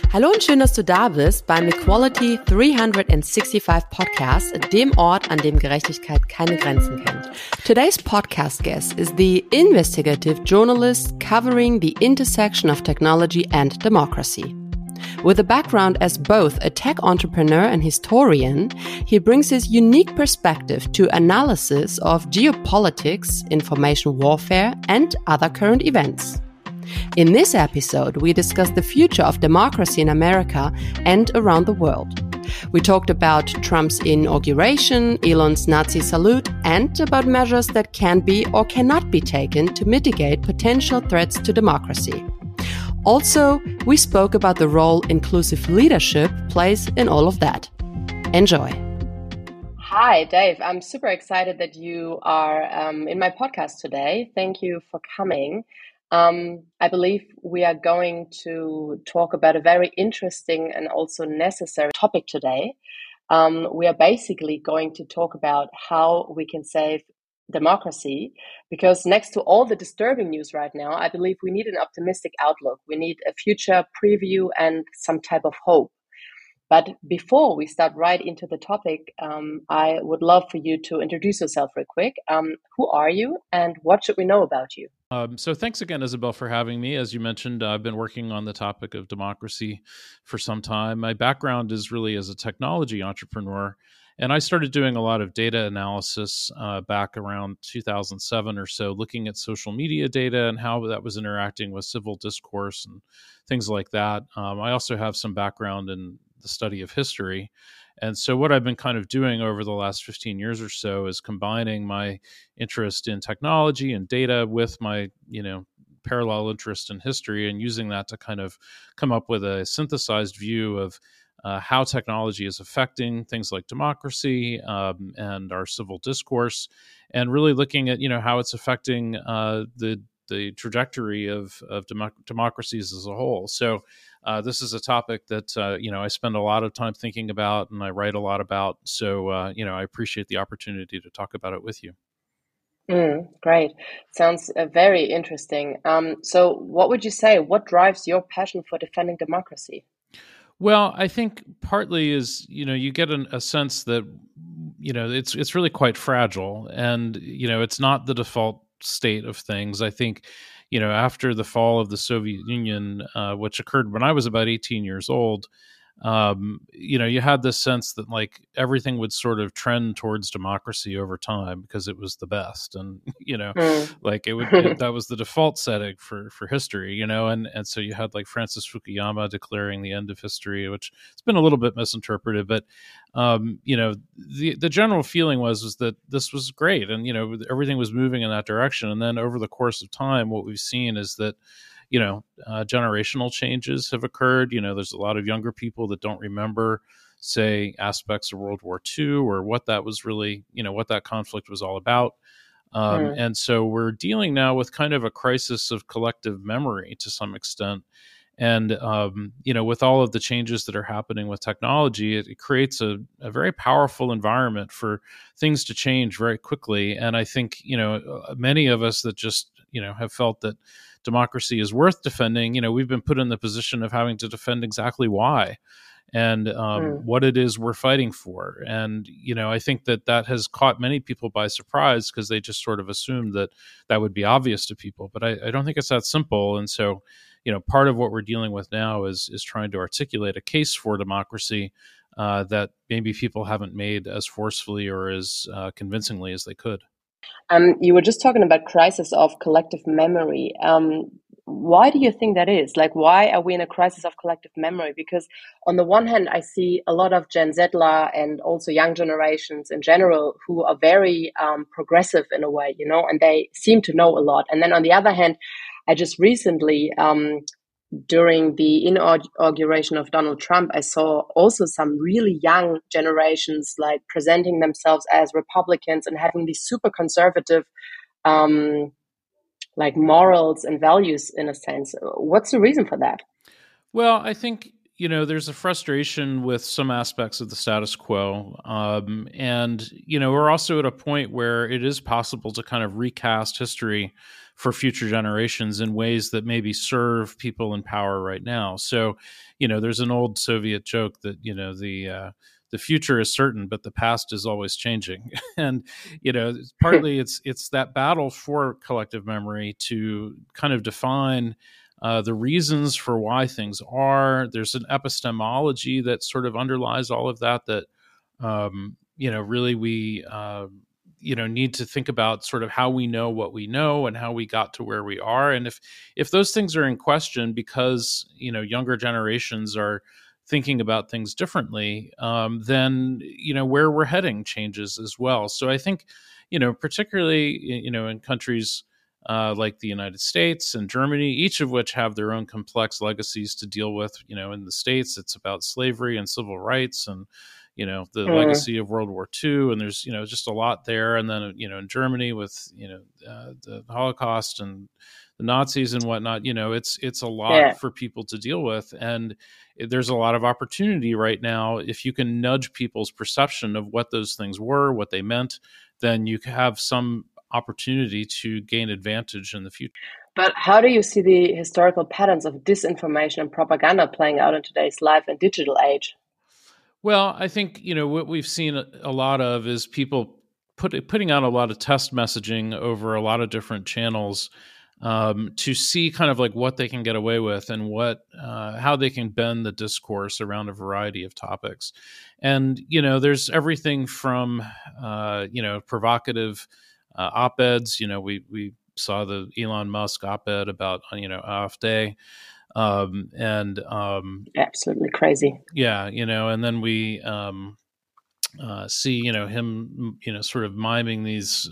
Hallo und schön, dass du da bist beim Equality 365 Podcast, dem Ort, an dem Gerechtigkeit keine Grenzen kennt. Today's podcast guest is the investigative journalist covering the intersection of technology and democracy. With a background as both a tech entrepreneur and historian, he brings his unique perspective to analysis of geopolitics, information warfare, and other current events. In this episode, we discuss the future of democracy in America and around the world. We talked about Trump's inauguration, Elon's Nazi salute, and about measures that can be or cannot be taken to mitigate potential threats to democracy. Also, we spoke about the role inclusive leadership plays in all of that. Enjoy. Hi, Dave. I'm super excited that you are in my podcast today. Thank you for coming. I believe we are going to talk about a very interesting and also necessary topic today. We are basically going to talk about how we can save democracy, because next to all the disturbing news right now, I believe we need an optimistic outlook. We need a future preview and some type of hope. But before we start right into the topic, I would love for you to introduce yourself real quick. Who are you and what should we know about you? So thanks again, Isabel, for having me. As you mentioned, I've been working on the topic of democracy for some time. My background is really as a technology entrepreneur, and I started doing a lot of data analysis back around 2007 or so, looking at social media data and how that was interacting with civil discourse and things like that. I also have some background in the study of history. And so what I've been kind of doing over the last 15 years or so is combining my interest in technology and data with my, parallel interest in history, and using that to kind of come up with a synthesized view of how technology is affecting things like democracy and our civil discourse, and really looking at, how it's affecting the trajectory of democracies as a whole. So this is a topic that, I spend a lot of time thinking about and I write a lot about. So, I appreciate the opportunity to talk about it with you. Great. Sounds very interesting. So what would you say? What drives your passion for defending democracy? Well, I think partly is, you get a sense that, it's really quite fragile, and, it's not the default state of things. I think, after the fall of the Soviet Union, which occurred when I was about 18 years old, you had this sense that like everything would sort of trend towards democracy over time because it was the best, and like that was the default setting for history, and so you had like Francis Fukuyama declaring the end of history, which it's been a little bit misinterpreted, but the general feeling was that this was great, and everything was moving in that direction. And then over the course of time, what we've seen is that generational changes have occurred. There's a lot of younger people that don't remember, say, aspects of World War II or what that was really, what that conflict was all about. And so we're dealing now with kind of a crisis of collective memory to some extent. And, with all of the changes that are happening with technology, it creates a very powerful environment for things to change very quickly. And I think, many of us that just, have felt that democracy is worth defending, we've been put in the position of having to defend exactly why and what it is we're fighting for. And, I think that has caught many people by surprise because they just sort of assumed that would be obvious to people. But I don't think it's that simple. And so, part of what we're dealing with now is trying to articulate a case for democracy that maybe people haven't made as forcefully or as convincingly as they could. You were just talking about crisis of collective memory. Why do you think that is? Like, why are we in a crisis of collective memory? Because on the one hand, I see a lot of Gen Zler and also young generations in general who are very progressive in a way, and they seem to know a lot. And then on the other hand, I just recently, during the inauguration of Donald Trump, I saw also some really young generations like presenting themselves as Republicans and having these super conservative like morals and values in a sense. What's the reason for that? Well, I think, there's a frustration with some aspects of the status quo. And, we're also at a point where it is possible to kind of recast history for future generations in ways that maybe serve people in power right now. So, there's an old Soviet joke that, the future is certain, but the past is always changing. And, partly it's that battle for collective memory to kind of define the reasons for why things are. There's an epistemology that sort of underlies all of that, really we, need to think about sort of how we know what we know and how we got to where we are. And if those things are in question because, younger generations are thinking about things differently, then, where we're heading changes as well. So I think, particularly, in countries like the United States and Germany, each of which have their own complex legacies to deal with. In the States, it's about slavery and civil rights and, the legacy of World War II. And there's, just a lot there. And then, in Germany with, the Holocaust and the Nazis and whatnot, it's a lot for people to deal with. And there's a lot of opportunity right now. If you can nudge people's perception of what those things were, what they meant, then you have some opportunity to gain advantage in the future. But how do you see the historical patterns of disinformation and propaganda playing out in today's life and digital age? Well, I think, what we've seen a lot of is people putting out a lot of test messaging over a lot of different channels to see kind of like what they can get away with and how they can bend the discourse around a variety of topics. And, there's everything from, provocative op-eds. We saw the Elon Musk op-ed about, AfD. Absolutely crazy. Yeah. And then we see, him, sort of miming these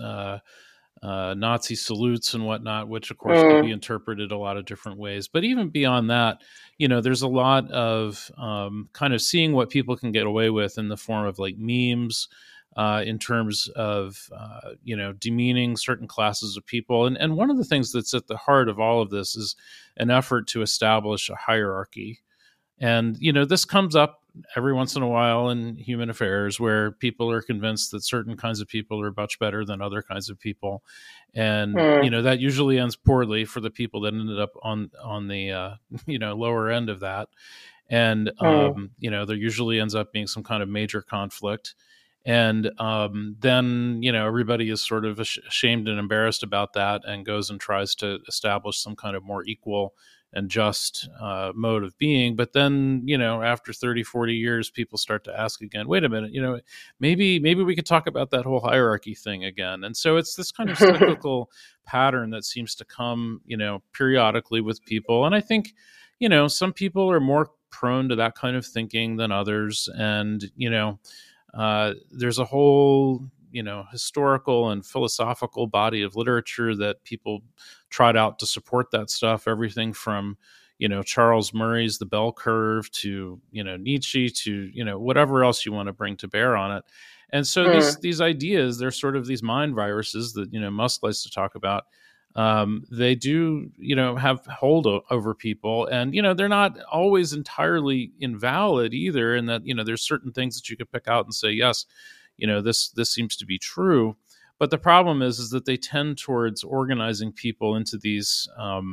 Nazi salutes and whatnot, which of course could be interpreted a lot of different ways. But even beyond that, there's a lot of kind of seeing what people can get away with in the form of like memes, in terms of, demeaning certain classes of people. And one of the things that's at the heart of all of this is an effort to establish a hierarchy. And, this comes up every once in a while in human affairs where people are convinced that certain kinds of people are much better than other kinds of people. And, that usually ends poorly for the people that ended up on the, lower end of that. And, there usually ends up being some kind of major conflict. And then, everybody is sort of ashamed and embarrassed about that and goes and tries to establish some kind of more equal and just mode of being. But then, after 30, 40 years, people start to ask again, wait a minute, maybe we could talk about that whole hierarchy thing again. And so it's this kind of cyclical pattern that seems to come, periodically with people. And I think, some people are more prone to that kind of thinking than others. And, there's a whole, historical and philosophical body of literature that people trot out to support that stuff. Everything from, Charles Murray's The Bell Curve to, Nietzsche to, whatever else you want to bring to bear on it. And so these ideas, they're sort of these mind viruses that, Musk likes to talk about. They do, have hold over people, and, they're not always entirely invalid either. And that, there's certain things that you could pick out and say, yes, this seems to be true. But the problem is that they tend towards organizing people into these,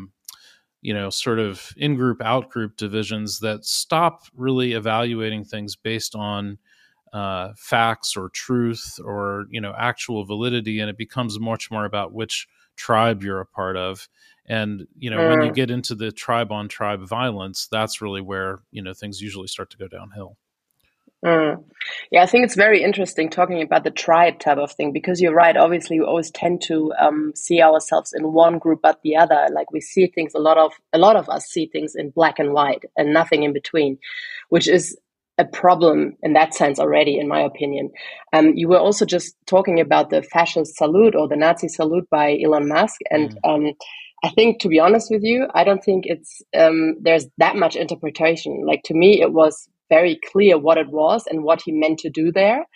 sort of in-group, out-group divisions that stop really evaluating things based on facts or truth or, actual validity. And it becomes much more about which tribe you're a part of. And, when you get into the tribe on tribe violence, that's really where, things usually start to go downhill. Yeah, I think it's very interesting talking about the tribe type of thing, because you're right. Obviously, we always tend to see ourselves in one group but the other. Like we see things, a lot of us see things in black and white and nothing in between, which is a problem in that sense already, in my opinion. You were also just talking about the fascist salute or the Nazi salute by Elon Musk. And I think, to be honest with you, I don't think it's there's that much interpretation. Like, to me, it was very clear what it was and what he meant to do there.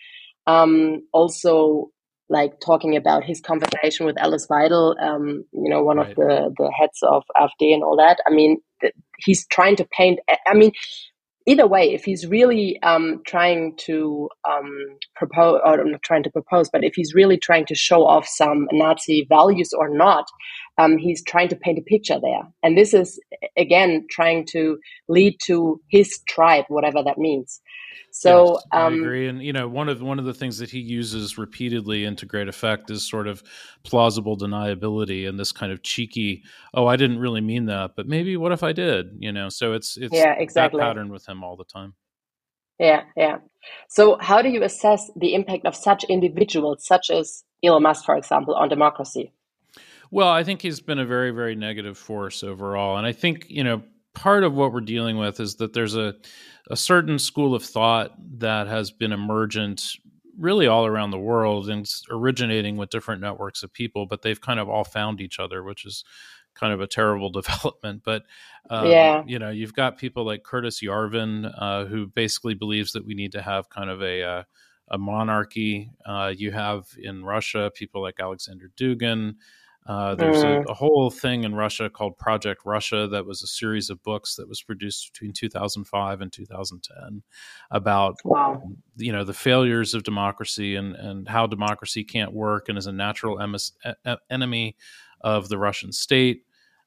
Also, like talking about his conversation with Alice Weidel, one of the heads of AfD and all that. I mean, he's trying to paint, either way, if he's really trying to propose, or not trying to propose, but if he's really trying to show off some Nazi values or not, he's trying to paint a picture there. And this is, again, trying to lead to his tribe, whatever that means. So yes, I agree. And one of the things that he uses repeatedly and to great effect is sort of plausible deniability and this kind of cheeky, oh, I didn't really mean that, but maybe what if I did? So it's yeah, that exactly. pattern with him all the time. Yeah, yeah. So how do you assess the impact of such individuals, such as Elon Musk, for example, on democracy? Well, I think he's been a very, very negative force overall. And I think, part of what we're dealing with is that there's a certain school of thought that has been emergent really all around the world and originating with different networks of people, but they've kind of all found each other, which is kind of a terrible development. But, Yeah. you've got people like Curtis Yarvin, who basically believes that we need to have kind of a monarchy. You have in Russia people like Alexander Dugin. There's a whole thing in Russia called Project Russia that was a series of books that was produced between 2005 and 2010 about Wow. the failures of democracy and how democracy can't work and is a natural enemy of the Russian state.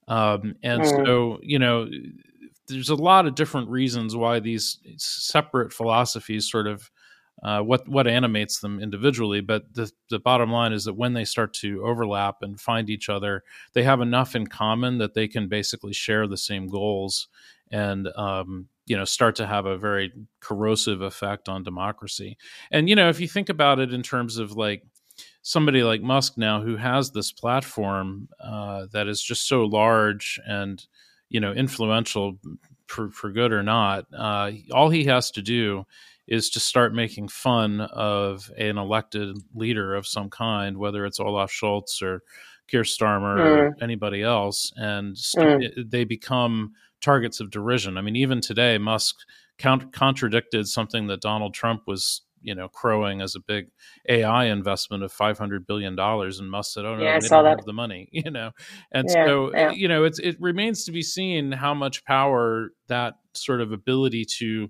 And so there's a lot of different reasons why these separate philosophies sort of what animates them individually, but the bottom line is that when they start to overlap and find each other, they have enough in common that they can basically share the same goals and start to have a very corrosive effect on democracy. And if you think about it in terms of like somebody like Musk now, who has this platform that is just so large and influential for good or not, all he has to do is to start making fun of an elected leader of some kind, whether it's Olaf Scholz or Keir Starmer or anybody else, and they become targets of derision. I mean, even today, Musk contradicted something that Donald Trump was, crowing as a big AI investment of $500 billion. And Musk said, oh, no, Yeah, I they saw don't that. have the money, And Yeah, so, yeah. it remains to be seen how much power that sort of ability to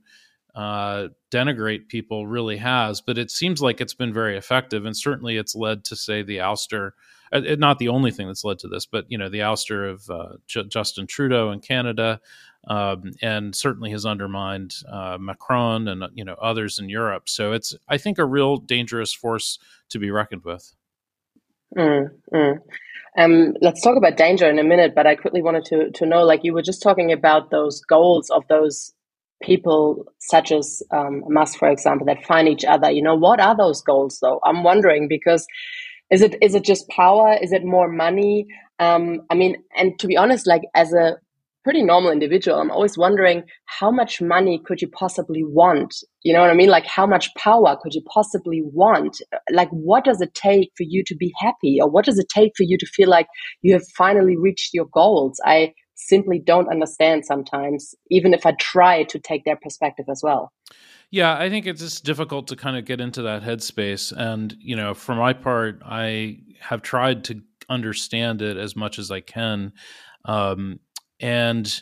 denigrate people really has, but it seems like it's been very effective, and certainly it's led to, say, the ouster. Not the only thing that's led to this, but the ouster of Justin Trudeau in Canada, and certainly has undermined Macron and others in Europe. So it's, I think, a real dangerous force to be reckoned with. Mm, mm. Let's talk about danger in a minute, but I quickly wanted to know, like you were just talking about those goals of those people, such as Musk, for example, that find each other. What are those goals, though? I'm wondering because is it just power? Is it more money? I mean, and to be honest, like as a pretty normal individual, I'm always wondering how much money could you possibly want? You know what I mean? Like how much power could you possibly want? Like what does it take for you to be happy? Or what does it take for you to feel like you have finally reached your goals? I simply don't understand sometimes, even if I try to take their perspective as well. Yeah, I think it's just difficult to kind of get into that headspace. And, for my part, I have tried to understand it as much as I can. And,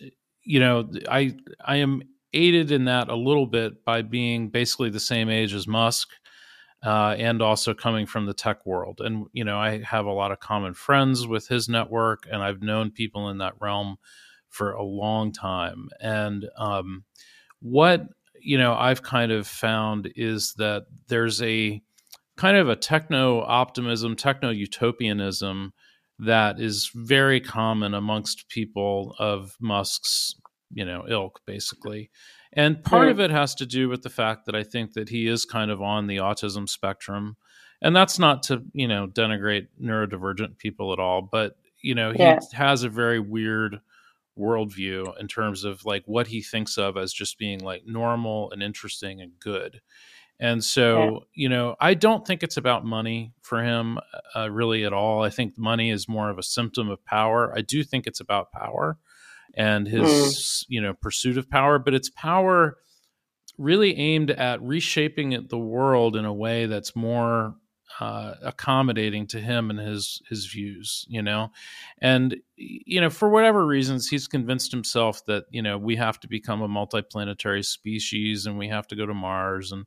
I am aided in that a little bit by being basically the same age as Musk, and also coming from the tech world. And, I have a lot of common friends with his network, and I've known people in that realm for a long time. And what I've kind of found is that there's a kind of a techno optimism, techno utopianism that is very common amongst people of Musk's, ilk, basically. And part of it has to do with the fact that I think that he is kind of on the autism spectrum. And that's not to, denigrate neurodivergent people at all, but, he has a very weird worldview in terms of like what he thinks of as just being like normal and interesting and good. And Yeah. so, I don't think it's about money for him really at all. I think money is more of a symptom of power. I do think it's about power and his, pursuit of power, but it's power really aimed at reshaping the world in a way that's more accommodating to him and his views, and for whatever reasons he's convinced himself that we have to become a multiplanetary species and we have to go to Mars and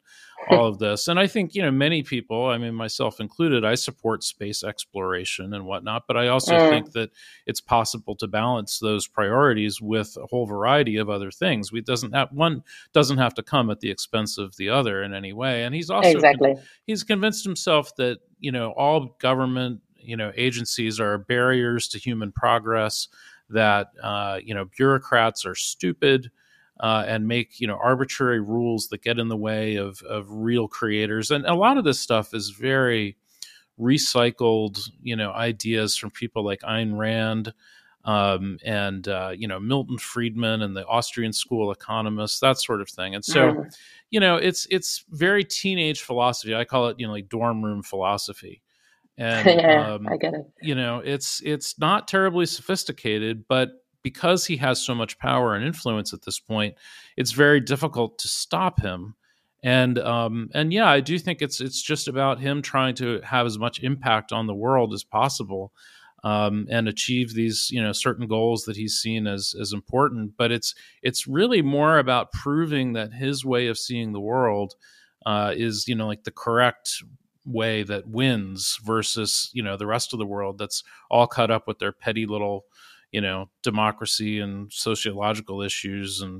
all of this. And I think, many people, I mean, myself included, I support space exploration and whatnot, but I also think that it's possible to balance those priorities with a whole variety of other things. One doesn't have to come at the expense of the other in any way. And he's also, he's convinced himself that, all government, agencies are barriers to human progress, that, bureaucrats are stupid, and make arbitrary rules that get in the way of real creators. And a lot of this stuff is very recycled ideas from people like Ayn Rand, and Milton Friedman and the Austrian school economists, that sort of thing. And so it's very teenage philosophy. I call it like dorm room philosophy. And I get it. It's not terribly sophisticated, but because he has so much power and influence at this point, it's very difficult to stop him. And I do think it's just about him trying to have as much impact on the world as possible, and achieve these certain goals that he's seen as important. But it's really more about proving that his way of seeing the world is like the correct way that wins versus the rest of the world that's all caught up with their petty little democracy and sociological issues and,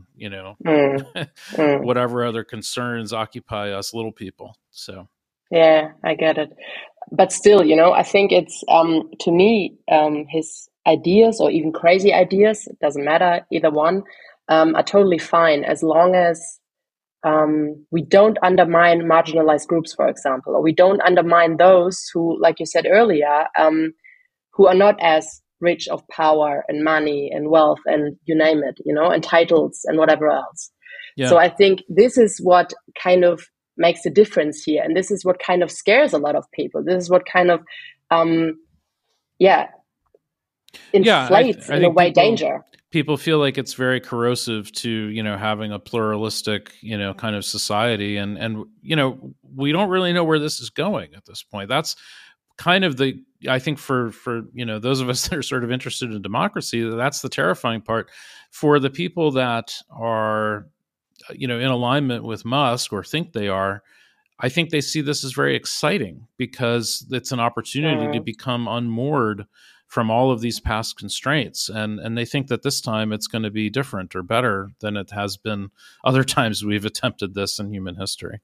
whatever other concerns occupy us little people. So, yeah, I get it. But still, I think it's, to me, his ideas or even crazy ideas, it doesn't matter, either one, are totally fine as long as we don't undermine marginalized groups, for example, or we don't undermine those who, like you said earlier, who are not as rich of power and money and wealth and you name it, and titles and whatever else. Yeah. So I think this is what kind of makes a difference here. And this is what kind of scares a lot of people. This is what kind of, inflates in a way danger. People feel like it's very corrosive to, having a pluralistic, kind of society. And we don't really know where this is going at this point. That's kind of I think for those of us that are sort of interested in democracy, that's the terrifying part. For the people that are, in alignment with Musk or think they are, I think they see this as very exciting because it's an opportunity to become unmoored from all of these past constraints. And they think that this time it's going to be different or better than it has been other times we've attempted this in human history.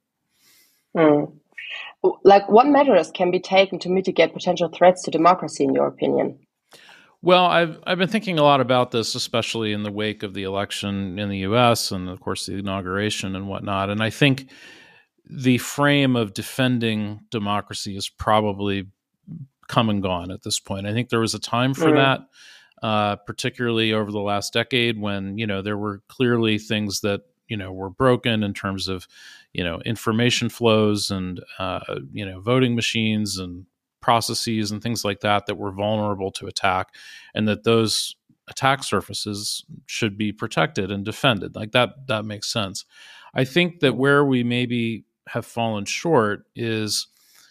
Like, what measures can be taken to mitigate potential threats to democracy, in your opinion? Well, I've been thinking a lot about this, especially in the wake of the election in the U.S. and, of course, the inauguration and whatnot. And I think the frame of defending democracy is probably come and gone at this point. I think there was a time for that, particularly over the last decade when, there were clearly things that, were broken in terms of, information flows and, voting machines and processes and things like that were vulnerable to attack, and that those attack surfaces should be protected and defended. Like that makes sense. I think that where we maybe have fallen short is,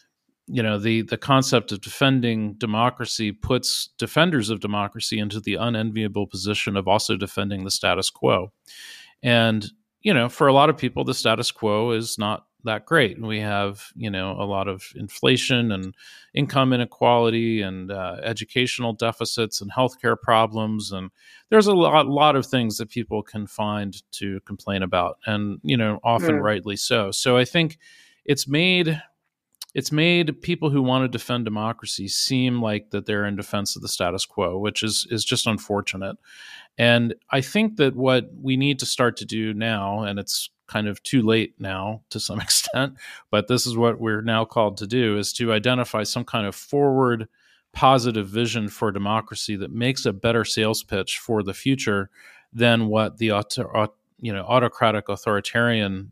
the concept of defending democracy puts defenders of democracy into the unenviable position of also defending the status quo. And, for a lot of people, the status quo is not that great. We have, a lot of inflation and income inequality and educational deficits and healthcare problems. And there's a lot of things that people can find to complain about, and, often rightly so. So I think it's made people who want to defend democracy seem like that they're in defense of the status quo, which is just unfortunate. And I think that what we need to start to do now, and it's kind of too late now to some extent, but this is what we're now called to do, is to identify some kind of forward positive vision for democracy that makes a better sales pitch for the future than what the autocratic authoritarian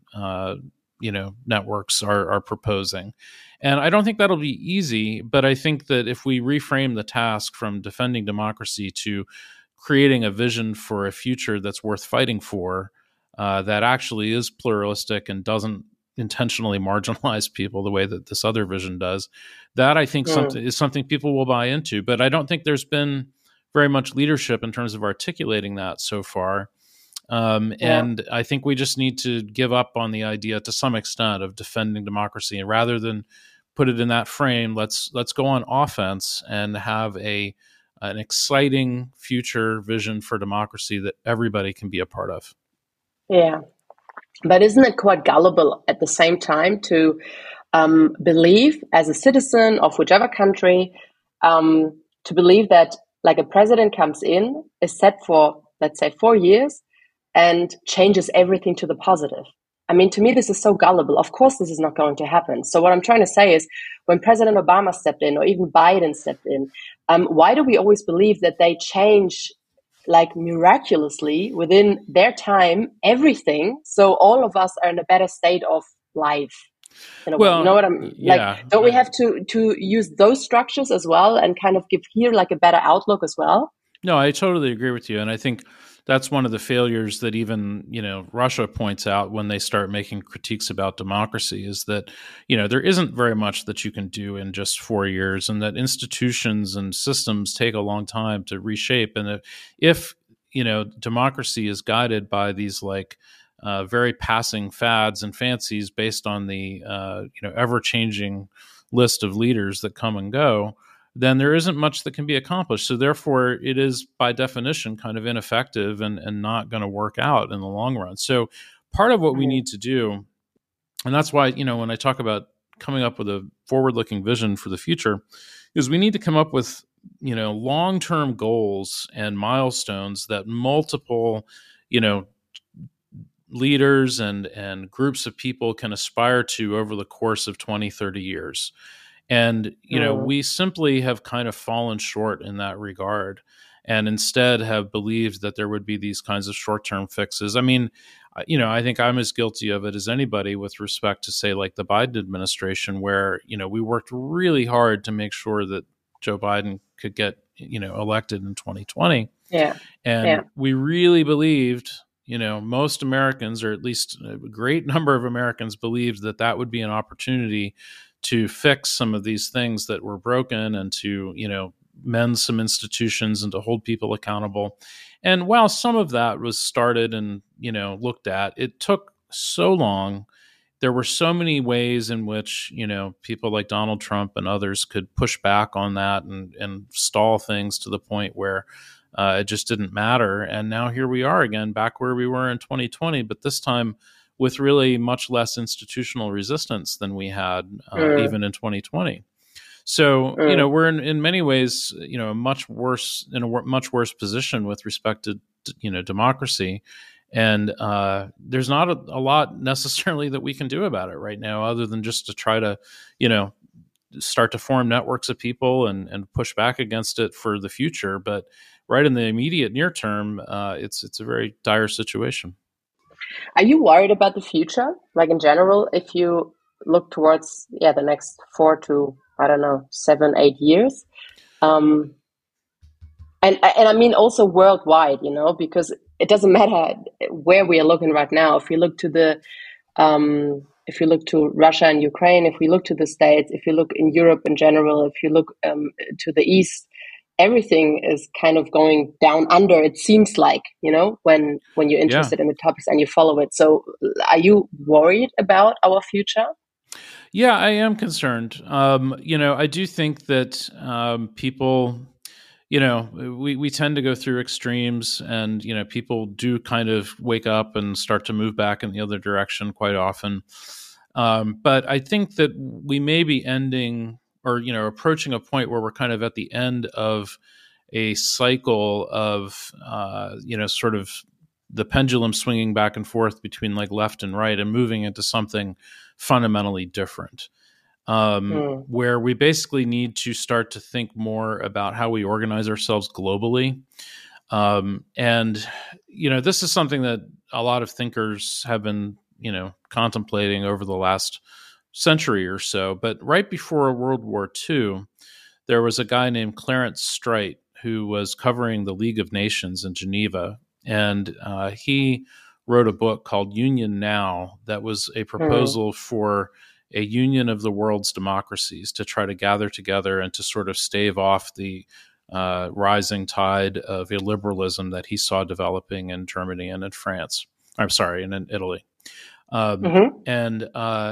networks are proposing. And I don't think that'll be easy, but I think that if we reframe the task from defending democracy to creating a vision for a future that's worth fighting for, that actually is pluralistic and doesn't intentionally marginalize people the way that this other vision does, that I think is something people will buy into. But I don't think there's been very much leadership in terms of articulating that so far. And I think we just need to give up on the idea to some extent of defending democracy, and rather than put it in that frame, let's go on offense and have an exciting future vision for democracy that everybody can be a part of. Yeah. But isn't it quite gullible at the same time to believe, as a citizen of whichever country, to believe that like a president comes in, is set for, let's say, 4 years and changes everything to the positive? I mean, to me, this is so gullible. Of course, this is not going to happen. So what I'm trying to say is, when President Obama stepped in, or even Biden stepped in, why do we always believe that they change like miraculously within their time everything, so all of us are in a better state of life? Well, you know what I'm like? Don't we have to use those structures as well and kind of give here like a better outlook as well? No, I totally agree with you, and I think that's one of the failures that even Russia points out when they start making critiques about democracy, is that there isn't very much that you can do in just 4 years, and that institutions and systems take a long time to reshape. And if democracy is guided by these very passing fads and fancies based on the ever-changing list of leaders that come and go, then there isn't much that can be accomplished. So therefore, it is by definition kind of ineffective and not going to work out in the long run. So part of what we need to do, and that's why, when I talk about coming up with a forward-looking vision for the future, is we need to come up with, long-term goals and milestones that multiple, leaders and groups of people can aspire to over the course of 20, 30 years. And, we simply have kind of fallen short in that regard, and instead have believed that there would be these kinds of short-term fixes. I mean, I think I'm as guilty of it as anybody with respect to, say, like the Biden administration, where, we worked really hard to make sure that Joe Biden could get, elected in 2020. Yeah. And we really believed, most Americans, or at least a great number of Americans, believed that that would be an opportunity to fix some of these things that were broken, and to, mend some institutions and to hold people accountable. And while some of that was started and, looked at, it took so long. There were so many ways in which, people like Donald Trump and others could push back on that and stall things to the point where it just didn't matter. And now here we are again, back where we were in 2020, but this time with really much less institutional resistance than we had even in 2020. So, we're in many ways, in a much worse position with respect to, democracy. And there's not a lot necessarily that we can do about it right now, other than just to try to, start to form networks of people and push back against it for the future. But right in the immediate near term, it's a very dire situation. Are you worried about the future, like in general, if you look towards the next 4 to, 7, 8 years? And I mean also worldwide, because it doesn't matter where we are looking right now. If you look to Russia and Ukraine, if we look to the States, if you look in Europe in general, if you look to the East, everything is kind of going down under, it seems like, when you're interested in the topics and you follow it. So are you worried about our future? Yeah, I am concerned. I do think that people, we tend to go through extremes, and, people do kind of wake up and start to move back in the other direction quite often. But I think that we may be ending, or, approaching a point where we're kind of at the end of a cycle of, sort of the pendulum swinging back and forth between like left and right, and moving into something fundamentally different, where we basically need to start to think more about how we organize ourselves globally. And, this is something that a lot of thinkers have been, contemplating over the last century or so. But right before World War II, there was a guy named Clarence Streit who was covering the League of Nations in Geneva. And he wrote a book called Union Now that was a proposal for a union of the world's democracies to try to gather together and to sort of stave off the rising tide of illiberalism that he saw developing in Germany and in France. I'm sorry, and in Italy. And,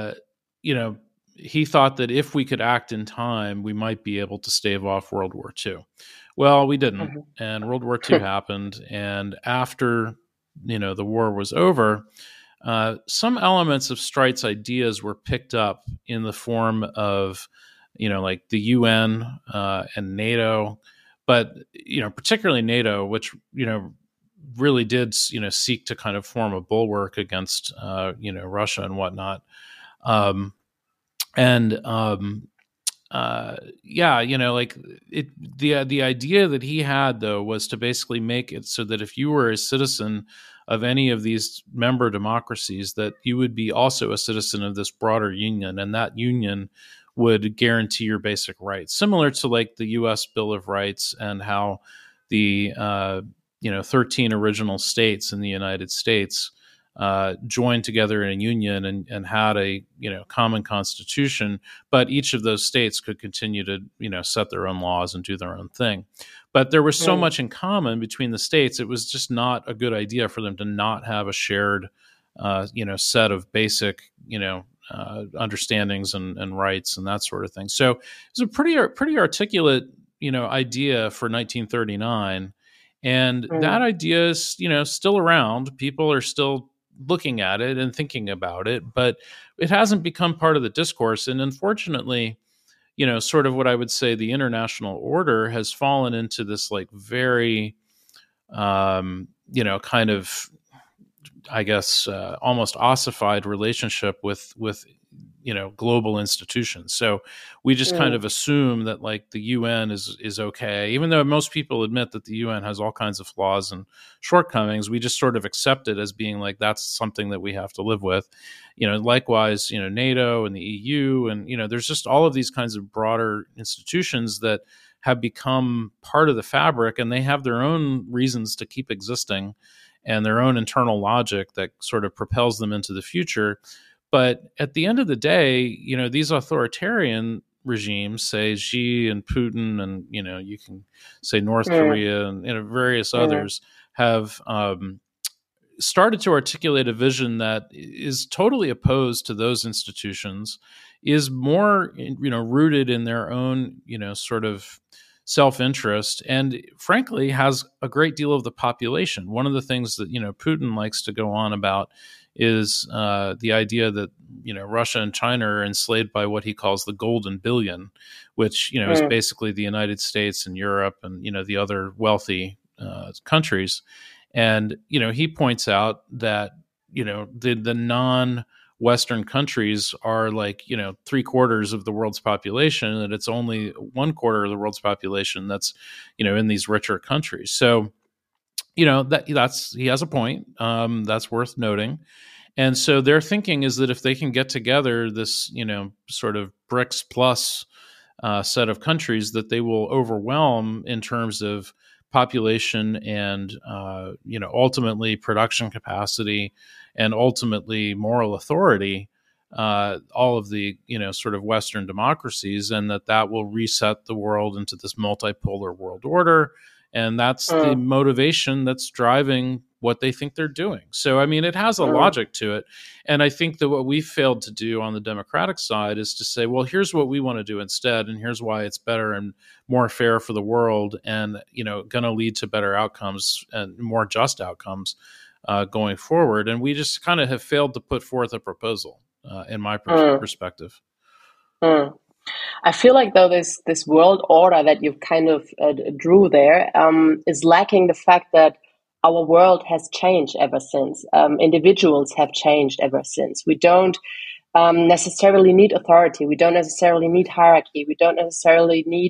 he thought that if we could act in time, we might be able to stave off World War II. Well, we didn't. And World War II happened. And after, the war was over, some elements of Streit's ideas were picked up in the form of, like the UN and NATO, but, particularly NATO, which, really did, seek to kind of form a bulwark against, Russia and whatnot. The idea that he had, though, was to basically make it so that if you were a citizen of any of these member democracies, that you would be also a citizen of this broader union, and that union would guarantee your basic rights, similar to like the U.S. Bill of Rights and how the 13 original states in the United States joined together in a union and had a common constitution, but each of those states could continue to set their own laws and do their own thing. But there was so much in common between the states, it was just not a good idea for them to not have a shared set of basic understandings and rights and that sort of thing. So it was a pretty articulate idea for 1939. And that idea is, still around. People are still looking at it and thinking about it, but it hasn't become part of the discourse. And unfortunately, sort of what I would say the international order has fallen into this like very, kind of, I guess, almost ossified relationship with global institutions. So we just kind of assume that like the UN is okay, even though most people admit that the UN has all kinds of flaws and shortcomings. We just sort of accept it as being like that's something that we have to live with. Likewise, NATO and the EU, and there's just all of these kinds of broader institutions that have become part of the fabric, and they have their own reasons to keep existing and their own internal logic that sort of propels them into the future. But at the end of the day, these authoritarian regimes, say Xi and Putin, and you can say North Korea and various others, have started to articulate a vision that is totally opposed to those institutions, is more rooted in their own sort of self-interest, and frankly has a great deal of the population. One of the things that Putin likes to go on about is the idea that Russia and China are enslaved by what he calls the golden billion, which is basically the United States and Europe and the other wealthy countries. And he points out that the non-Western countries are like 3/4 of the world's population, and it's only 1/4 of the world's population that's in these richer countries. So that's he has a point. That's worth noting. And so their thinking is that if they can get together this, sort of BRICS plus set of countries, that they will overwhelm in terms of population and, ultimately production capacity and ultimately moral authority, all of the, sort of Western democracies, and that will reset the world into this multipolar world order. And that's the motivation that's driving what they think they're doing. So, I mean, it has a logic to it. And I think that what we failed to do on the Democratic side is to say, well, here's what we want to do instead. And here's why it's better and more fair for the world and, going to lead to better outcomes and more just outcomes going forward. And we just kind of have failed to put forth a proposal in my perspective. I feel like though this world order that you've kind of drew there is lacking the fact that our world has changed ever since. Individuals have changed ever since. We don't necessarily need authority. We don't necessarily need hierarchy. We don't necessarily need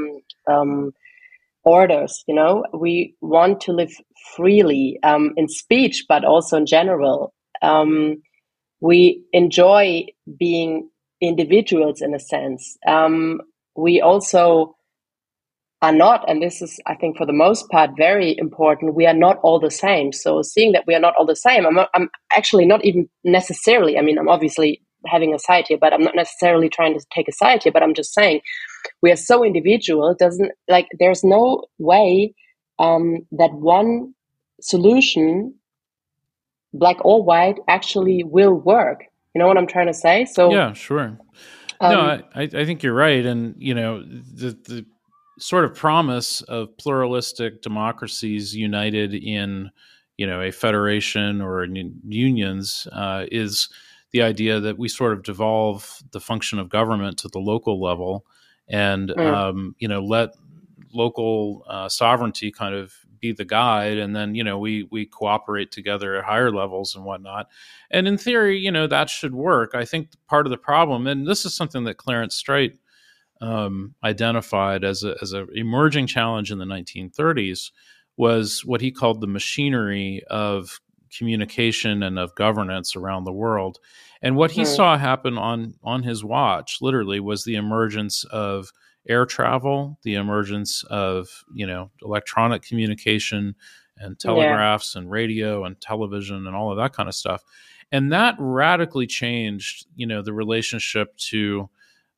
orders. We want to live freely in speech, but also in general. We enjoy being individuals in a sense. We also are not, and this is, I think, for the most part, very important, we are not all the same. So seeing that we are not all the same, I'm actually not even necessarily, I'm obviously having a side here, but I'm not necessarily trying to take a side here, but I'm just saying we are so individual. Doesn't like there's no way that one solution, black or white, actually will work. You know what I'm trying to say? So yeah, sure. No, I think you're right, and the sort of promise of pluralistic democracies united in a federation or in unions is the idea that we sort of devolve the function of government to the local level, and let local sovereignty kind of be the guide, and then we cooperate together at higher levels and whatnot. And in theory, that should work. I think part of the problem, and this is something that Clarence Streit identified as a emerging challenge in the 1930s, was what he called the machinery of communication and of governance around the world. And what he saw happen on his watch, literally, was the emergence of air travel, the emergence of electronic communication and telegraphs and radio and television and all of that kind of stuff. And that radically changed the relationship to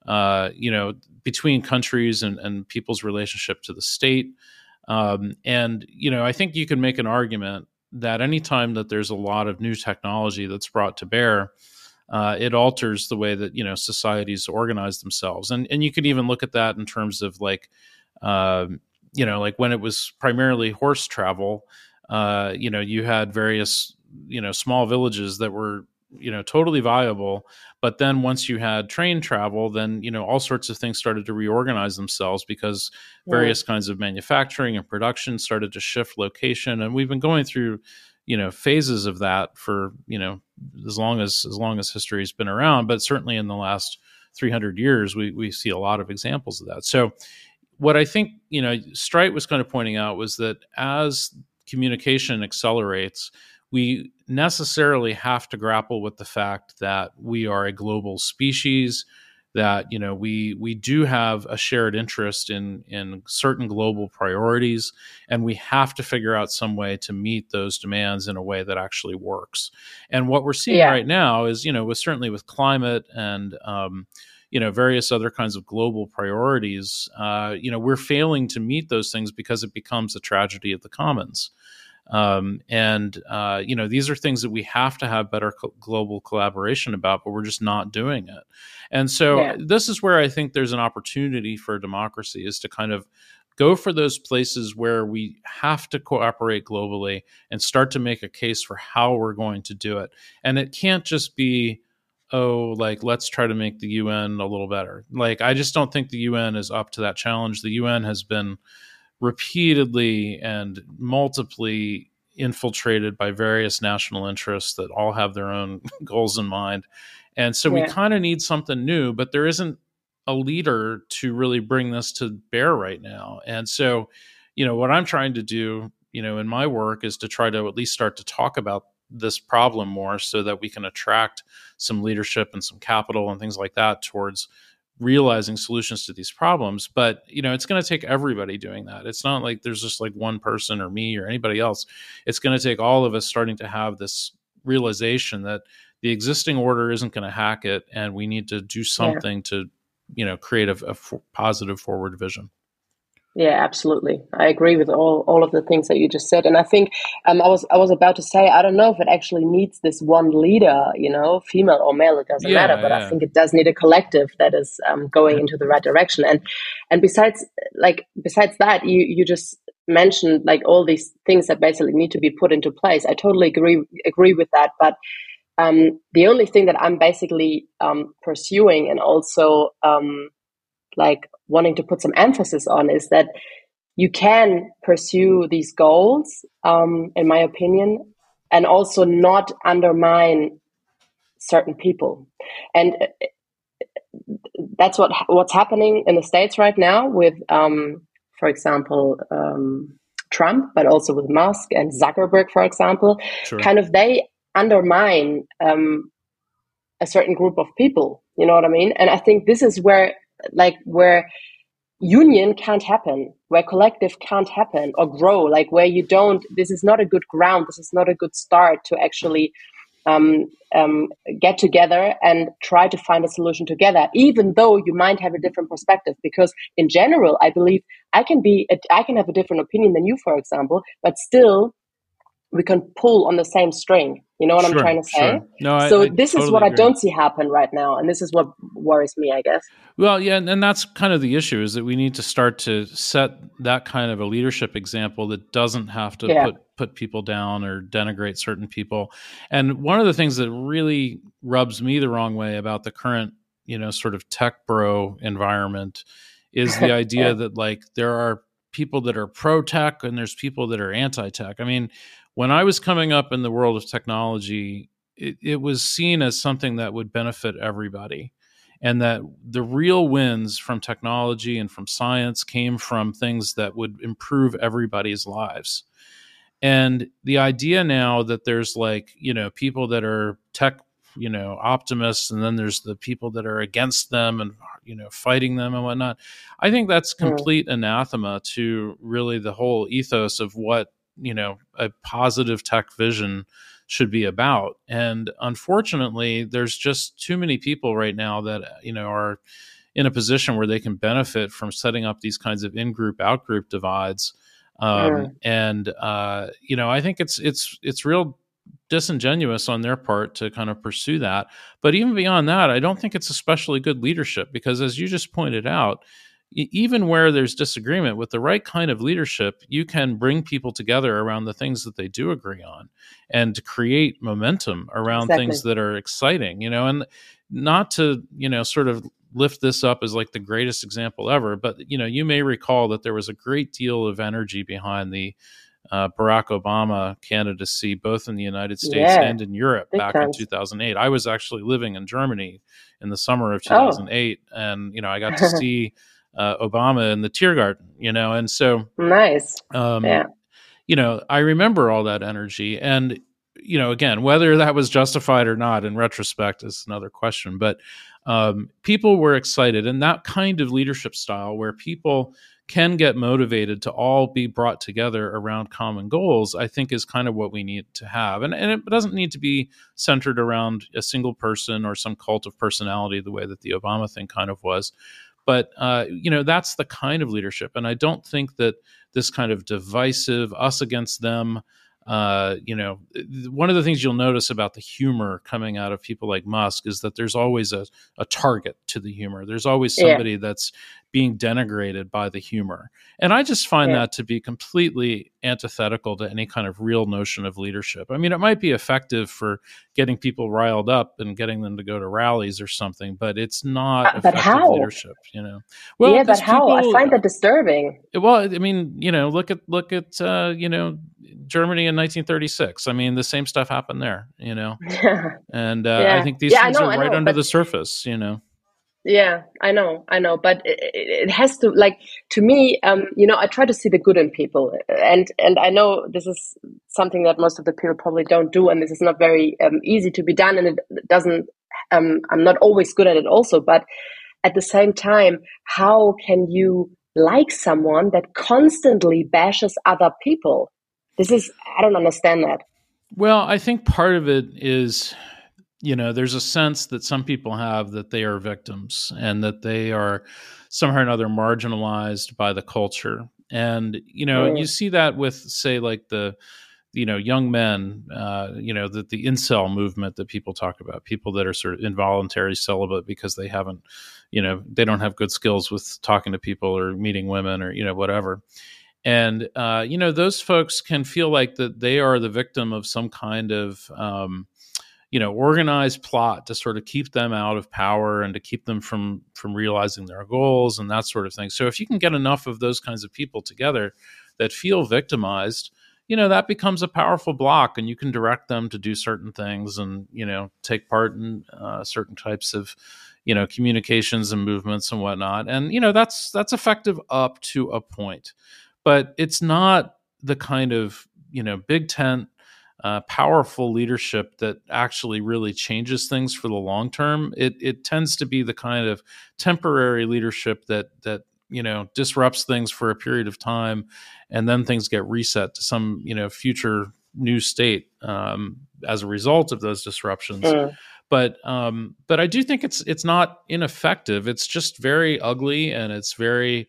between countries and people's relationship to the state. And I think you can make an argument that anytime that there's a lot of new technology that's brought to bear, it alters the way that societies organize themselves, and you could even look at that in terms of like when it was primarily horse travel, you had various small villages that were totally viable, but then once you had train travel, then all sorts of things started to reorganize themselves because various kinds of manufacturing and production started to shift location, and we've been going through phases of that for as long as history has been around, but certainly in the last 300 years we see a lot of examples of that. So what I think Streit was kind of pointing out was that as communication accelerates, we necessarily have to grapple with the fact that we are a global species, that we do have a shared interest in certain global priorities, and we have to figure out some way to meet those demands in a way that actually works. And what we're seeing right now is certainly with climate and various other kinds of global priorities, we're failing to meet those things because it becomes a tragedy of the commons. These are things that we have to have better global collaboration about, but we're just not doing it. And so this is where I think there's an opportunity for democracy, is to kind of go for those places where we have to cooperate globally and start to make a case for how we're going to do it. And it can't just be, let's try to make the UN a little better. I just don't think the UN is up to that challenge. The UN has been repeatedly and multiply infiltrated by various national interests that all have their own goals in mind. And so we kind of need something new, but there isn't a leader to really bring this to bear right now. And so, what I'm trying to do, in my work, is to try to at least start to talk about this problem more so that we can attract some leadership and some capital and things like that towards realizing solutions to these problems. But it's going to take everybody doing that. It's not like there's just like one person or me or anybody else. It's going to take all of us starting to have this realization that the existing order isn't going to hack it, and we need to do something to create a positive forward vision. Yeah, absolutely. I agree with all of the things that you just said. And I think I was about to say, I don't know if it actually needs this one leader, female or male, it doesn't matter. But I think it does need a collective that is going into the right direction. And besides that, you just mentioned like all these things that basically need to be put into place. I totally agree with that. But the only thing that I'm basically pursuing and also wanting to put some emphasis on is that you can pursue these goals, in my opinion, and also not undermine certain people. And that's what's happening in the States right now with, for example, Trump, but also with Musk and Zuckerberg, for example. Sure. Kind of they undermine a certain group of people. You know what I mean? And I think this is where union can't happen, where collective can't happen or grow, where this is not a good ground, this is not a good start to actually get together and try to find a solution together, even though you might have a different perspective. Because in general, I believe I can have a different opinion than you, for example, but still we can pull on the same string. You know what I'm trying to say? Sure. No, so I this totally is what agree. I don't see happen right now. And this is what worries me, I guess. Well, yeah, and that's kind of the issue, is that we need to start to set that kind of a leadership example that doesn't have to put people down or denigrate certain people. And one of the things that really rubs me the wrong way about the current, sort of tech bro environment is the idea that like there are people that are pro tech and there's people that are anti tech. I mean, when I was coming up in the world of technology, it was seen as something that would benefit everybody. And that the real wins from technology and from science came from things that would improve everybody's lives. And the idea now that there's like, people that are tech, optimists, and then there's the people that are against them and, fighting them and whatnot. I think that's complete anathema to really the whole ethos of what, a positive tech vision should be about. And unfortunately, there's just too many people right now that, are in a position where they can benefit from setting up these kinds of in-group, out-group divides. And I think it's real disingenuous on their part to kind of pursue that. But even beyond that, I don't think it's especially good leadership, because as you just pointed out, even where there's disagreement, with the right kind of leadership, you can bring people together around the things that they do agree on and to create momentum around things that are exciting, and not to, sort of lift this up as like the greatest example ever. But, you may recall that there was a great deal of energy behind the Barack Obama candidacy, both in the United States and in Europe back in 2008. I was actually living in Germany in the summer of 2008. And, I got to see Obama in the Tiergarten, and so nice. I remember all that energy. And, again, whether that was justified or not in retrospect is another question. But people were excited. And that kind of leadership style where people can get motivated to all be brought together around common goals, I think is kind of what we need to have. And it doesn't need to be centered around a single person or some cult of personality the way that the Obama thing kind of was. But, that's the kind of leadership. And I don't think that this kind of divisive us against them, one of the things you'll notice about the humor coming out of people like Musk is that there's always a target to the humor. There's always somebody that's being denigrated by the humor. And I just find that to be completely antithetical to any kind of real notion of leadership. I mean, it might be effective for getting people riled up and getting them to go to rallies or something, but it's not effective leadership, Well, but how? I find that disturbing. Well, I mean, look at Germany in 1936. I mean, the same stuff happened there, and I think these things are right under the surface, Yeah, I know, but it has to, like, to me, I try to see the good in people, and I know this is something that most of the people probably don't do, and this is not very easy to be done, and it doesn't. I'm not always good at it, also, but at the same time, how can you like someone that constantly bashes other people? I don't understand that. Well, I think part of it is, there's a sense that some people have that they are victims and that they are somehow or another marginalized by the culture. And, you see that with, say, like the, young men, the incel movement that people talk about, people that are sort of involuntary celibate because they haven't, they don't have good skills with talking to people or meeting women or, whatever. And, those folks can feel like that they are the victim of some kind of, organized plot to sort of keep them out of power and to keep them from realizing their goals and that sort of thing. So if you can get enough of those kinds of people together that feel victimized, that becomes a powerful block, and you can direct them to do certain things and, take part in certain types of, communications and movements and whatnot. And, that's effective up to a point, but it's not the kind of, big tent, powerful leadership that actually really changes things for the long term. It tends to be the kind of temporary leadership that disrupts things for a period of time, and then things get reset to some future new state. as a result of those disruptions. Mm. But I do think it's not ineffective. It's just very ugly, and it's very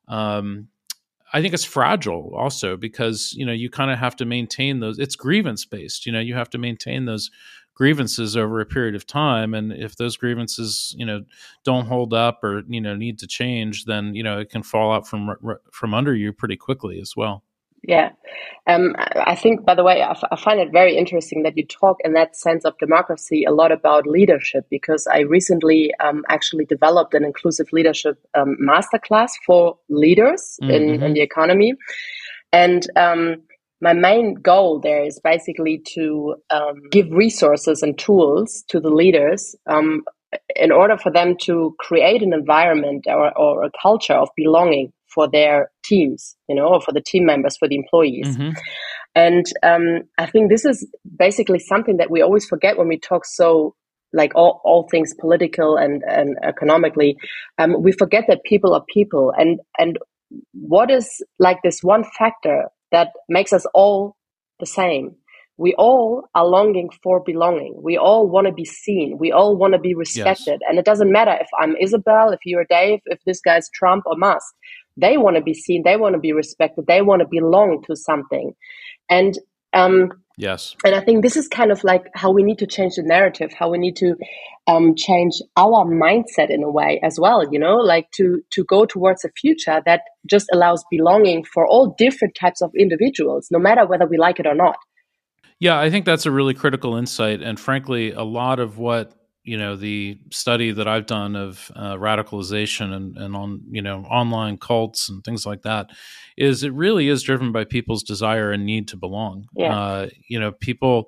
I think it's fragile also, because you kind of have to maintain those. It's grievance based. You have to maintain those grievances over a period of time, and if those grievances don't hold up or need to change, then it can fall out from under you pretty quickly as well. Yeah. I think, by the way, I find it very interesting that you talk in that sense of democracy a lot about leadership, because I recently actually developed an inclusive leadership masterclass for leaders in the economy. And my main goal there is basically to give resources and tools to the leaders in order for them to create an environment or a culture of belonging for their teams, or for the team members, for the employees. And I think this is basically something that we always forget when we talk so like all things political and economically. We forget that people are people, and what is like this one factor that makes us all the same. We all are longing for belonging. We all want to be seen. We all want to be respected. Yes. And it doesn't matter if I'm Isabel, if you're Dave, if this guy's Trump or Musk. They want to be seen. They want to be respected. They want to belong to something. And yes. And I think this is kind of like how we need to change the narrative, how we need to change our mindset in a way as well, like to go towards a future that just allows belonging for all different types of individuals, no matter whether we like it or not. Yeah, I think that's a really critical insight. And frankly, a lot of what, the study that I've done of radicalization and on, online cults and things like that, is it really is driven by people's desire and need to belong. Yeah. People,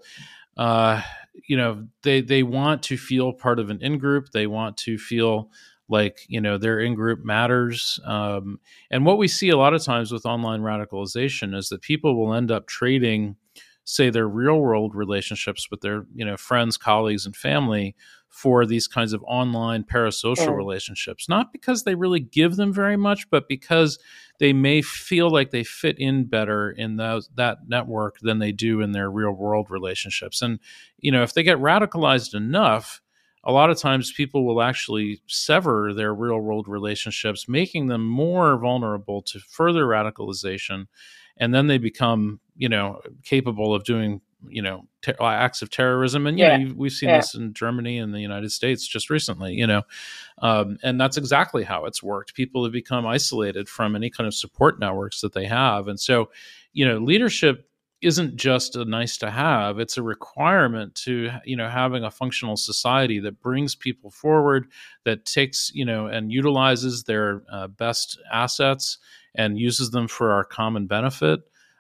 they want to feel part of an in-group. They want to feel like, their in-group matters. And what we see a lot of times with online radicalization is that people will end up trading, say, their real world relationships with their, friends, colleagues, and family for these kinds of online parasocial relationships, not because they really give them very much, but because they may feel like they fit in better in that network than they do in their real world relationships. And, if they get radicalized enough, a lot of times people will actually sever their real world relationships, making them more vulnerable to further radicalization. And then they become, capable of doing, acts of terrorism. And, we've seen this in Germany and the United States just recently, and that's exactly how it's worked. People have become isolated from any kind of support networks that they have. And so, leadership isn't just a nice to have, it's a requirement to, having a functional society that brings people forward, that takes, and utilizes their best assets and uses them for our common benefit.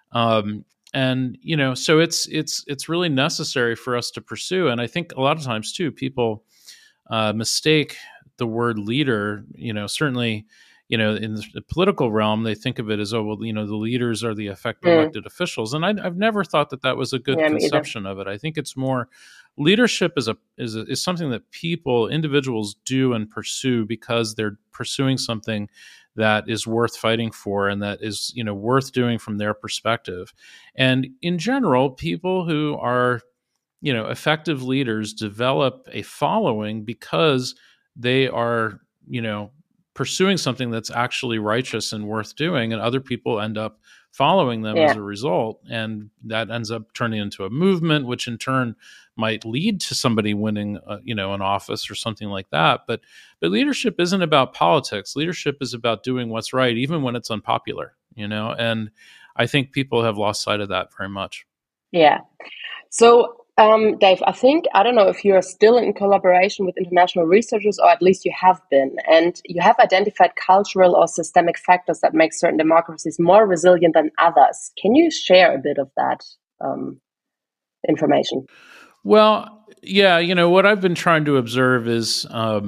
And, so it's really necessary for us to pursue. And I think a lot of times too, people mistake the word leader, certainly, in the political realm, they think of it as, the leaders are the elected officials. And I've never thought that was a good conception of it. I think it's more leadership is something that individuals do and pursue because they're pursuing something that is worth fighting for and that is, worth doing from their perspective. And in general, people who are, effective leaders develop a following because they are, pursuing something that's actually righteous and worth doing, and other people end up following them as a result. And that ends up turning into a movement, which in turn might lead to somebody winning, an office or something like that. But leadership isn't about politics. Leadership is about doing what's right, even when it's unpopular, and I think people have lost sight of that very much. Yeah. So, Dave, I don't know if you are still in collaboration with international researchers, or at least you have been, and you have identified cultural or systemic factors that make certain democracies more resilient than others. Can you share a bit of that information? Well, yeah, what I've been trying to observe is,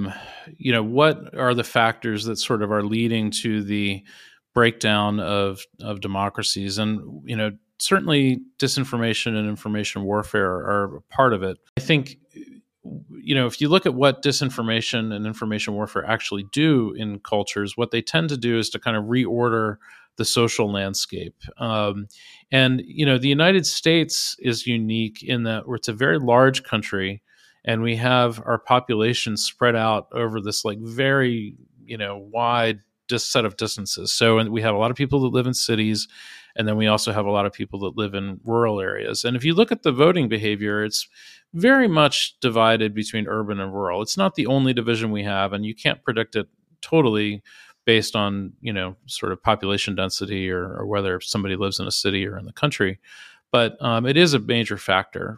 what are the factors that sort of are leading to the breakdown of democracies? And, certainly disinformation and information warfare are part of it. I think, if you look at what disinformation and information warfare actually do in cultures, what they tend to do is to kind of reorder the social landscape. And the United States is unique in that it's a very large country, and we have our population spread out over this like very wide set of distances. So we have a lot of people that live in cities, and then we also have a lot of people that live in rural areas. And if you look at the voting behavior, it's very much divided between urban and rural. It's not the only division we have, and you can't predict it totally based on sort of population density or whether somebody lives in a city or in the country. But it is a major factor.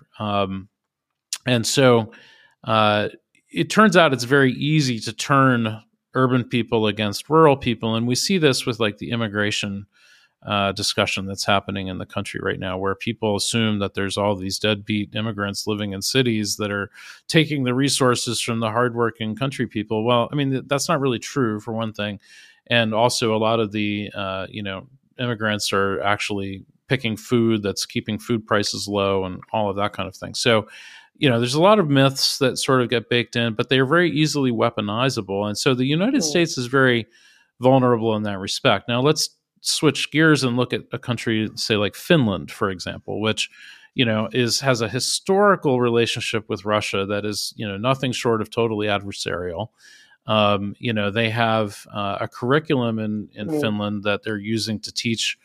And so it turns out it's very easy to turn urban people against rural people. And we see this with like the immigration discussion that's happening in the country right now, where people assume that there's all these deadbeat immigrants living in cities that are taking the resources from the hardworking country people. Well, I mean, that's not really true, for one thing. And also a lot of the, immigrants are actually picking food that's keeping food prices low and all of that kind of thing. So, there's a lot of myths that sort of get baked in, but they are very easily weaponizable. And so the United States is very vulnerable in that respect. Now, let's switch gears and look at a country, say like Finland, for example, which has a historical relationship with Russia that is nothing short of totally adversarial. They have a curriculum in Finland that they're using to teach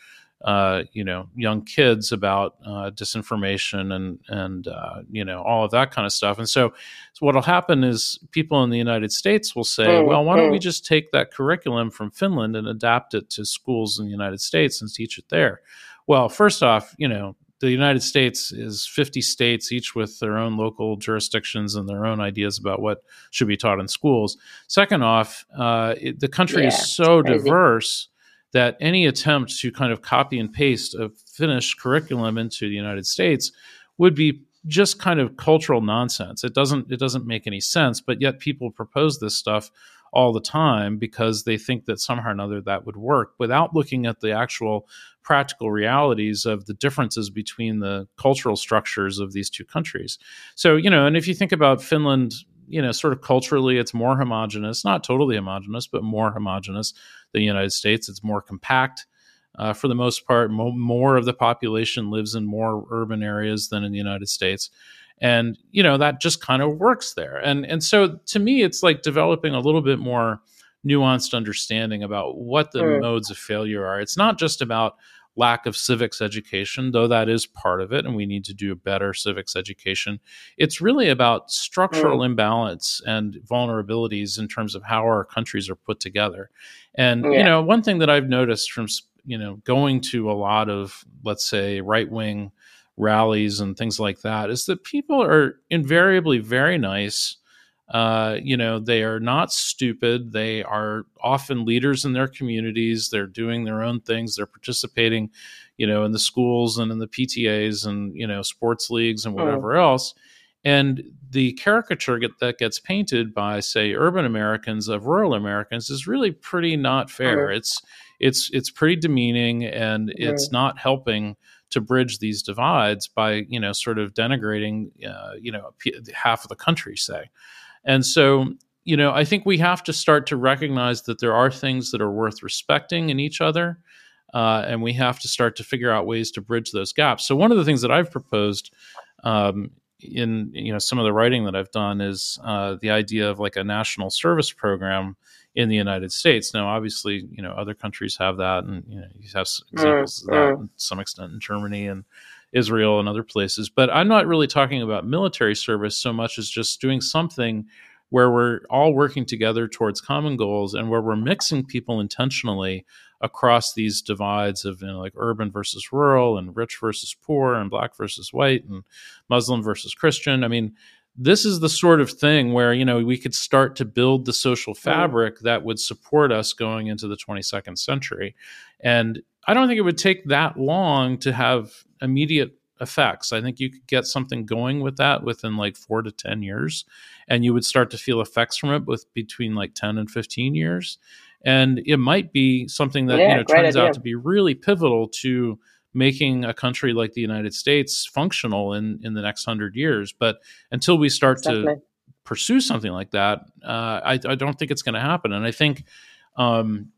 young kids about disinformation and all of that kind of stuff. And so what'll happen is people in the United States will say, well, why don't we just take that curriculum from Finland and adapt it to schools in the United States and teach it there? Well, first off, the United States is 50 states, each with their own local jurisdictions and their own ideas about what should be taught in schools. Second off, the country is so diverse that any attempt to kind of copy and paste a Finnish curriculum into the United States would be just kind of cultural nonsense. It doesn't make any sense, but yet people propose this stuff all the time because they think that somehow or another that would work without looking at the actual practical realities of the differences between the cultural structures of these two countries. So, and if you think about Finland, sort of culturally, it's more homogenous, not totally homogenous, but more homogenous than the United States. It's more compact for the most part. More of the population lives in more urban areas than in the United States. And, that just kind of works there. And so to me, it's like developing a little bit more nuanced understanding about what the modes of failure are. It's not just about lack of civics education, though that is part of it, and we need to do a better civics education. It's really about structural imbalance and vulnerabilities in terms of how our countries are put together. And, one thing that I've noticed from, going to a lot of, let's say, right-wing rallies and things like that is that people are invariably very nice. They are not stupid. They are often leaders in their communities. They're doing their own things. They're participating, in the schools and in the PTAs and, sports leagues and whatever else. And the caricature that gets painted by, say, urban Americans of rural Americans is really pretty not fair. It's pretty demeaning, and it's not helping to bridge these divides by, sort of denigrating, half of the country, say. And so, I think we have to start to recognize that there are things that are worth respecting in each other, and we have to start to figure out ways to bridge those gaps. So one of the things that I've proposed in some of the writing that I've done is the idea of like a national service program in the United States. Now, obviously, other countries have that, and you have examples of that to some extent in Germany and Israel and other places. But I'm not really talking about military service so much as just doing something where we're all working together towards common goals and where we're mixing people intentionally across these divides of like urban versus rural and rich versus poor and black versus white and Muslim versus Christian. I mean, this is the sort of thing where, we could start to build the social fabric that would support us going into the 22nd century. And I don't think it would take that long to have immediate effects. I think you could get something going with that within like 4 to 10 years, and you would start to feel effects from it with between like 10 and 15 years. And it might be something that turns out to be really pivotal to making a country like the United States functional in the next 100 years. But until we start to pursue something like that, I don't think it's going to happen. And I think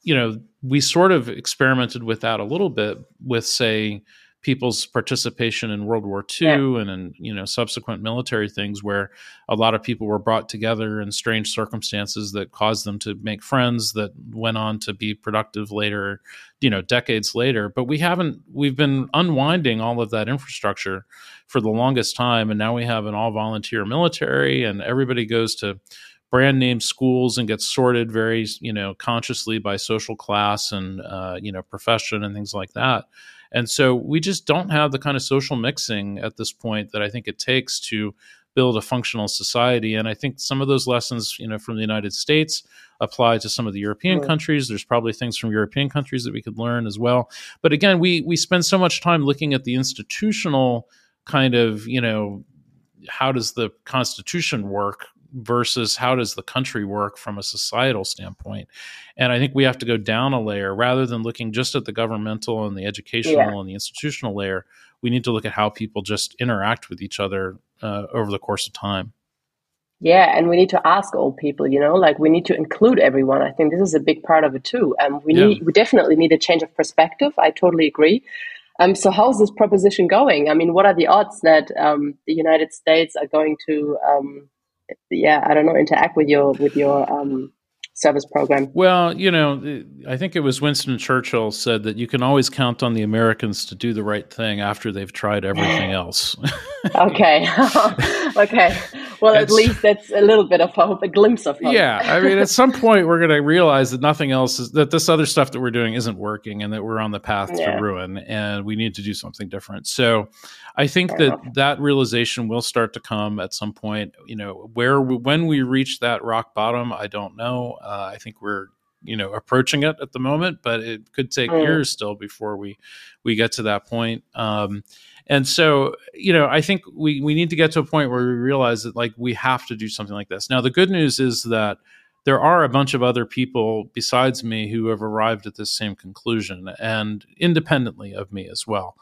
we sort of experimented with that a little bit with, say, people's participation in World War II and in, subsequent military things where a lot of people were brought together in strange circumstances that caused them to make friends that went on to be productive later, decades later. But we've been unwinding all of that infrastructure for the longest time. And now we have an all volunteer military, and everybody goes to brand name schools and gets sorted very, consciously by social class and, profession and things like that. And so we just don't have the kind of social mixing at this point that I think it takes to build a functional society. And I think some of those lessons, from the United States apply to some of the European countries. There's probably things from European countries that we could learn as well. But again, we spend so much time looking at the institutional kind of, how does the Constitution work versus how does the country work from a societal standpoint. And I think we have to go down a layer rather than looking just at the governmental and the educational and the institutional layer. We need to look at how people just interact with each other over the course of time. Yeah, and we need to ask old people, we need to include everyone. I think this is a big part of it too. We definitely need a change of perspective. I totally agree. So how's this proposition going? I mean, what are the odds that the United States are going to interact with your service program? Well, I think it was Winston Churchill said that you can always count on the Americans to do the right thing after they've tried everything else. Okay. Okay. Well, at least that's a little bit of hope, a glimpse of hope. Yeah. I mean, at some point we're going to realize that nothing else that this other stuff that we're doing isn't working and that we're on the path to ruin and we need to do something different. So I think that realization will start to come at some point, when we reach that rock bottom, I don't know. I think we're, approaching it at the moment, but it could take years still before we get to that point. And so, I think we need to get to a point where we realize that we have to do something like this. Now, the good news is that there are a bunch of other people besides me who have arrived at this same conclusion and independently of me as well.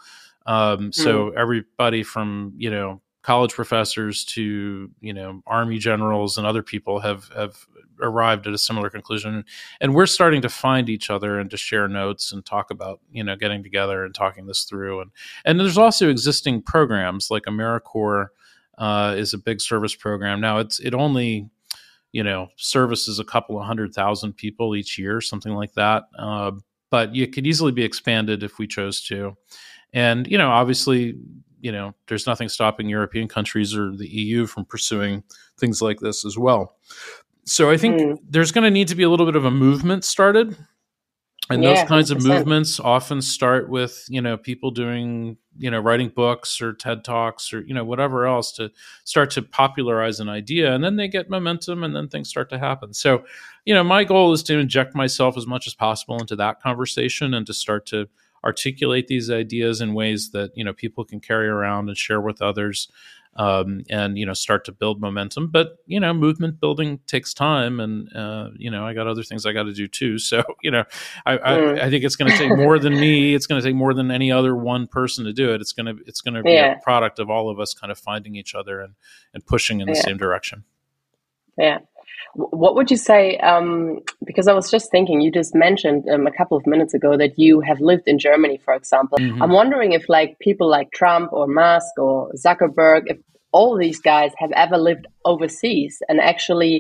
So everybody from, college professors to, Army generals and other people have arrived at a similar conclusion. And we're starting to find each other and to share notes and talk about, getting together and talking this through. And there's also existing programs like AmeriCorps is a big service program. Now it only, services a couple of 100,000 people each year, something like that. But it could easily be expanded if we chose to. And, obviously, there's nothing stopping European countries or the EU from pursuing things like this as well. So I think there's going to need to be a little bit of a movement started. And those kinds 100%. Of movements often start with, people doing, writing books or TED Talks or, whatever else to start to popularize an idea. And then they get momentum and then things start to happen. So, my goal is to inject myself as much as possible into that conversation and to start to articulate these ideas in ways that, people can carry around and share with others. And, start to build momentum. But, movement building takes time. And, I got other things I got to do too. So, I think it's going to take more than me. It's going to take more than any other one person to do it. It's going to be a product of all of us kind of finding each other and pushing in the same direction. Yeah. What would you say, because I was just thinking, you just mentioned a couple of minutes ago that you have lived in Germany, for example. I'm wondering if people like Trump or Musk or Zuckerberg, if all these guys have ever lived overseas and actually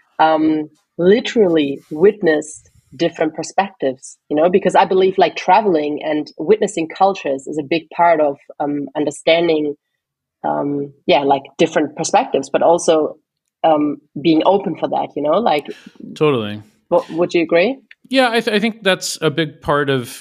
literally witnessed different perspectives, because I believe traveling and witnessing cultures is a big part of understanding, different perspectives, but also being open for that, Totally. Would you agree? Yeah, I think that's a big part of,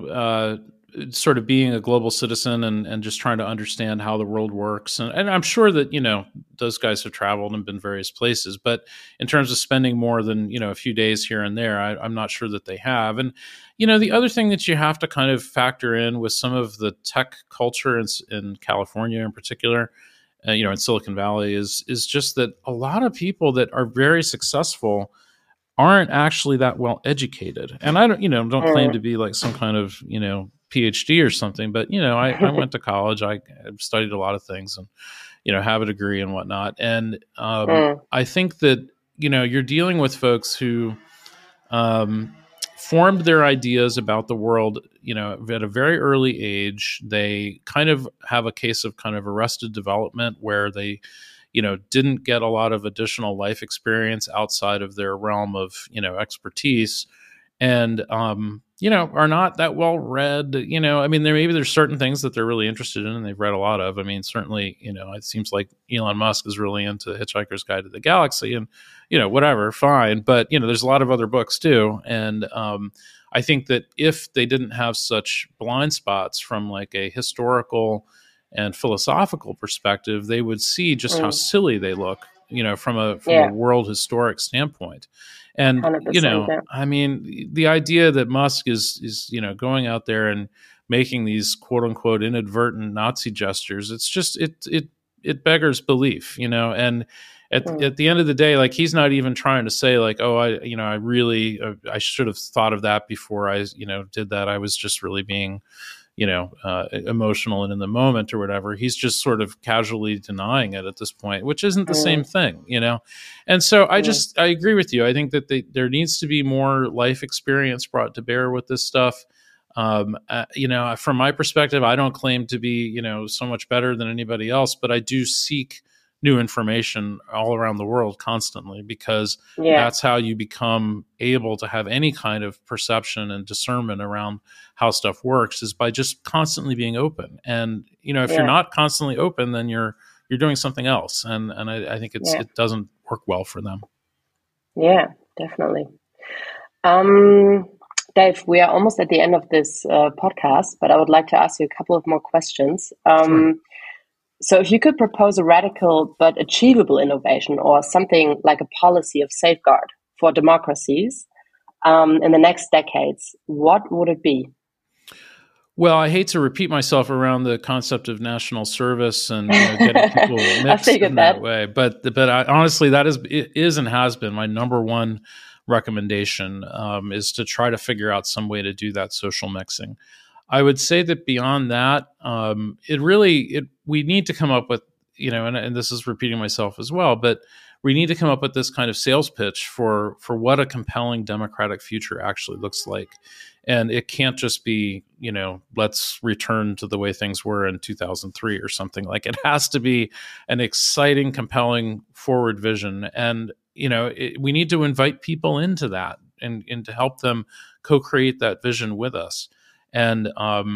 sort of being a global citizen and just trying to understand how the world works. And I'm sure that, those guys have traveled and been various places, but in terms of spending more than, a few days here and there, I'm not sure that they have. And, the other thing that you have to kind of factor in with some of the tech culture in California in particular, in Silicon Valley is just that a lot of people that are very successful aren't actually that well educated. And I don't claim to be like some kind of, PhD or something, but, I went to college, I studied a lot of things and, have a degree and whatnot. And I think that, you're dealing with folks who formed their ideas about the world, at a very early age. They kind of have a case of kind of arrested development where they, didn't get a lot of additional life experience outside of their realm of, expertise, and, are not that well read. There's certain things that they're really interested in and they've read a lot of. I mean, certainly, it seems like Elon Musk is really into Hitchhiker's Guide to the Galaxy and, whatever, fine. But, there's a lot of other books too. And I think that if they didn't have such blind spots from like a historical and philosophical perspective, they would see just how silly they look, from a world historic standpoint. And, the idea that Musk is, going out there and making these quote unquote inadvertent Nazi gestures, it's just, it beggars belief, and at the end of the day, like, he's not even trying to say like, oh, I should have thought of that before I, did that. I was just really being, emotional and in the moment or whatever. He's just sort of casually denying it at this point, which isn't the same thing, And so I agree with you. I think that there needs to be more life experience brought to bear with this stuff. From my perspective, I don't claim to be, so much better than anybody else, but I do seek new information all around the world constantly, because that's how you become able to have any kind of perception and discernment around how stuff works, is by just constantly being open. And, if you're not constantly open, then you're doing something else. And I think it doesn't work well for them. Yeah, definitely. Dave, we are almost at the end of this podcast, but I would like to ask you a couple of more questions. Sure. So if you could propose a radical but achievable innovation, or something like a policy of safeguard for democracies in the next decades, what would it be? Well, I hate to repeat myself around the concept of national service and getting people mixed in that way, but honestly, that is and has been my number one recommendation, is to try to figure out some way to do that social mixing. I would say that beyond that, we need to come up with, and this is repeating myself as well, but we need to come up with this kind of sales pitch for what a compelling democratic future actually looks like. And it can't just be, let's return to the way things were in 2003 or something. Like, it has to be an exciting, compelling forward vision. And, we need to invite people into that and to help them co-create that vision with us. And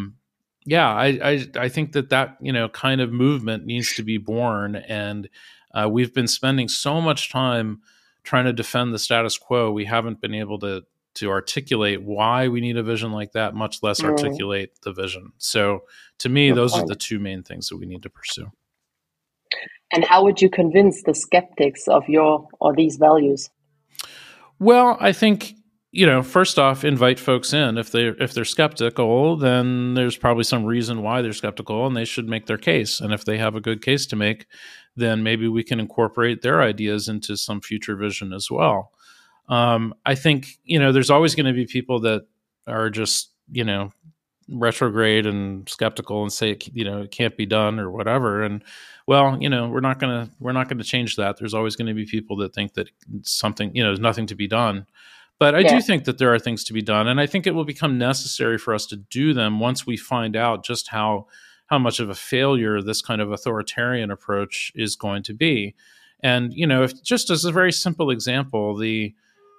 I think that kind of movement needs to be born. And we've been spending so much time trying to defend the status quo. We haven't been able to articulate why we need a vision like that, much less articulate the vision. So to me, those are the two main things that we need to pursue. And how would you convince the skeptics of these values? Well, I think, first off, invite folks in. If they're skeptical, then there's probably some reason why they're skeptical, and they should make their case. And if they have a good case to make, then maybe we can incorporate their ideas into some future vision as well. I think, there's always going to be people that are just, retrograde and skeptical and say, it can't be done or whatever. And well, we're not going to change that. There's always going to be people that think that something, there's nothing to be done. But I do think that there are things to be done. And I think it will become necessary for us to do them once we find out just how much of a failure this kind of authoritarian approach is going to be. And, if just as a very simple example, the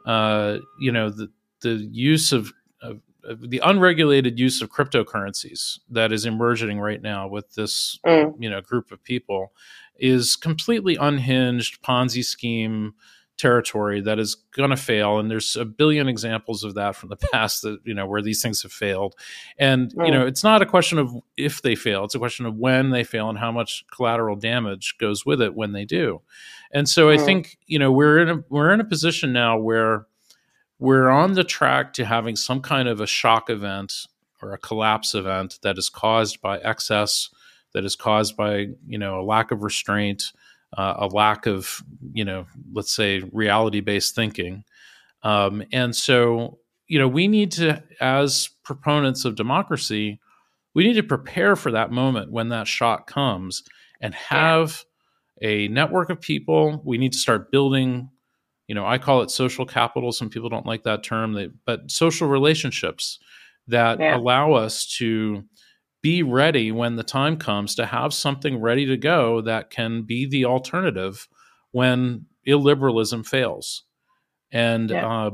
use of the unregulated use of cryptocurrencies that is emerging right now with this, group of people is completely unhinged Ponzi scheme territory that is going to fail. And there's a billion examples of that from the past that, where these things have failed. And, it's not a question of if they fail, it's a question of when they fail and how much collateral damage goes with it when they do. And so I think, we're in a position now where we're on the track to having some kind of a shock event or a collapse event that is caused by excess, that is caused by, a lack of restraint, a lack of, let's say, reality-based thinking. And so, we need to, as proponents of democracy, we need to prepare for that moment when that shock comes and have a network of people. We need to start building, I call it social capital. Some people don't like that term, but social relationships that allow us to be ready when the time comes to have something ready to go that can be the alternative when illiberalism fails. And,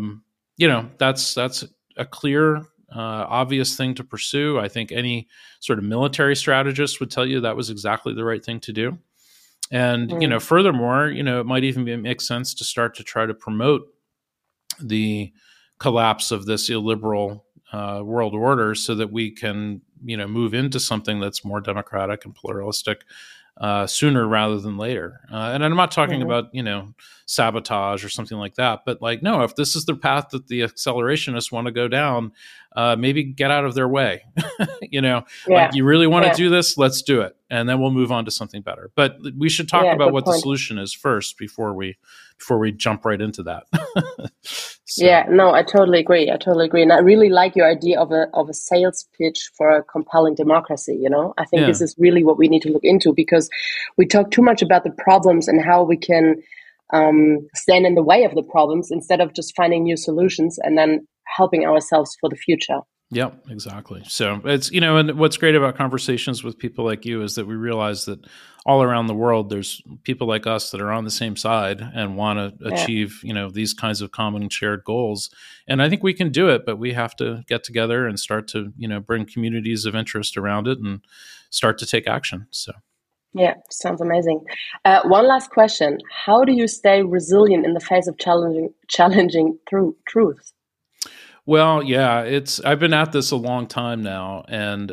that's a clear, obvious thing to pursue. I think any sort of military strategist would tell you that was exactly the right thing to do. And, furthermore, it might even make sense to start to try to promote the collapse of this illiberal world order so that we can, move into something that's more democratic and pluralistic sooner rather than later. And I'm not talking about, sabotage or something like that, but no, if this is the path that the accelerationists want to go down, maybe get out of their way. Like you really want to do this, let's do it. And then we'll move on to something better. But we should talk about what the solution is first before we jump right into that. Yeah, no, I totally agree. And I really like your idea of a sales pitch for a compelling democracy. I think this is really what we need to look into, because we talk too much about the problems and how we can stand in the way of the problems instead of just finding new solutions and then helping ourselves for the future. Yep, exactly. So it's, and what's great about conversations with people like you is that we realize that all around the world, there's people like us that are on the same side and want to achieve, these kinds of common shared goals. And I think we can do it, but we have to get together and start to, bring communities of interest around it and start to take action. So. Yeah, sounds amazing. One last question. How do you stay resilient in the face of challenging truths? Well, yeah, I've been at this a long time now. And,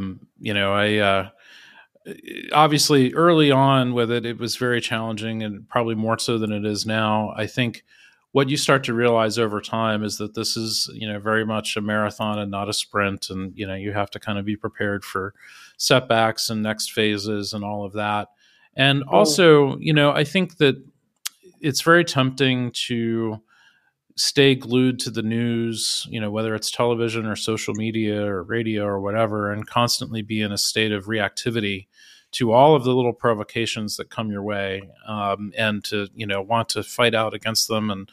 I obviously early on with it was very challenging, and probably more so than it is now. I think what you start to realize over time is that this is, very much a marathon and not a sprint. And, you have to kind of be prepared for setbacks and next phases and all of that. And also, I think that it's very tempting to stay glued to the news, whether it's television or social media or radio or whatever, and constantly be in a state of reactivity to all of the little provocations that come your way, and to, want to fight out against them and,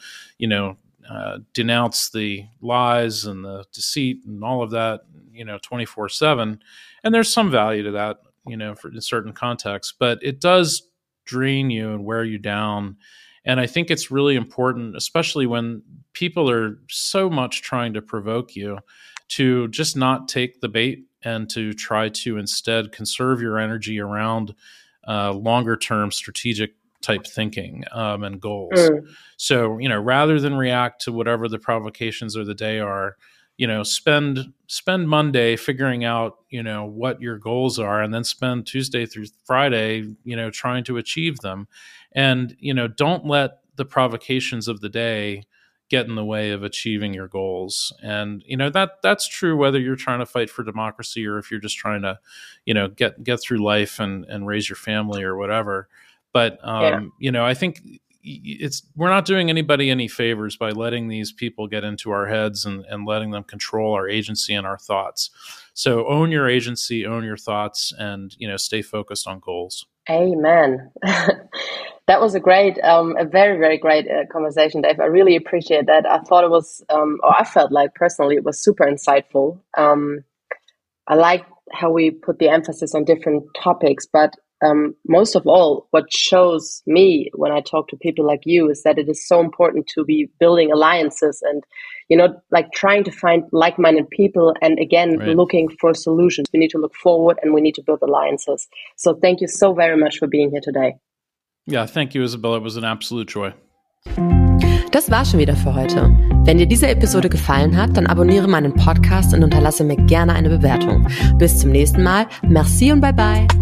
denounce the lies and the deceit and all of that, 24/7. And there's some value to that, in certain contexts, but it does drain you and wear you down. And I think it's really important, especially when people are so much trying to provoke you, to just not take the bait and to try to instead conserve your energy around longer term strategic type thinking and goals. So, rather than react to whatever the provocations of the day are, spend Monday figuring out, what your goals are, and then spend Tuesday through Friday, trying to achieve them. And, don't let the provocations of the day get in the way of achieving your goals. And, that's true whether you're trying to fight for democracy or if you're just trying to, get through life and raise your family or whatever. But, I think we're not doing anybody any favors by letting these people get into our heads and letting them control our agency and our thoughts. So own your agency, own your thoughts, and, stay focused on goals. Amen. That was a very, very great conversation, Dave. I really appreciate that. I thought it was, I felt like personally it was super insightful. I like how we put the emphasis on different topics, but most of all, what shows me when I talk to people like you is that it is so important to be building alliances and, trying to find like-minded people and, again, looking for solutions. We need to look forward and we need to build alliances. So thank you so very much for being here today. Ja, thank you, Isabella. It was an absolute joy. Das war schon wieder für heute. Wenn dir diese Episode gefallen hat, dann abonniere meinen Podcast und unterlasse mir gerne eine Bewertung. Bis zum nächsten Mal. Merci und bye bye.